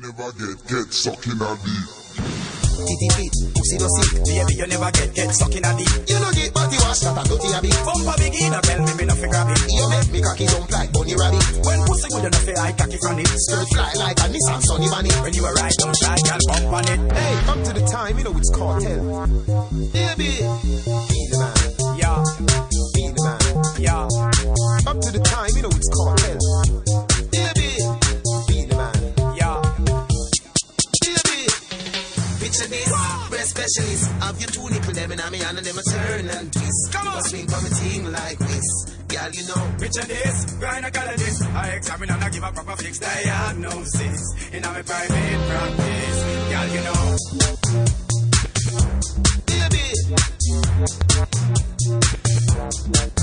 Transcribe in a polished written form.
never get sucking a deep. Titty feet, pussy no sick. Baby, you never get sucking a deep. You know get body wash, that a dirty a bit. Bumper biggie, no tell me no fi grab it. You make me cocky jump like bunny rabbit. When pussy good enough, I cocky from it. Skirt fly like a Nissan Sunny Bunny. When you are right, don't shy, girl, bump on it. Hey, up to the time, you know it's cartel. Baby, be the man. Yeah, Be the man. yeah, Up to the time, you know it's cartel. Baby, be the man. yeah. Baby, picture this, breast specialist. Have you two nipple them in a me hand and them a turn and twist. Come on. Swing from a team like this. Girl, you know. Picture this, grind a color this. I examine and I give a proper fixed diagnosis. In my private practice, girl, you know. Baby.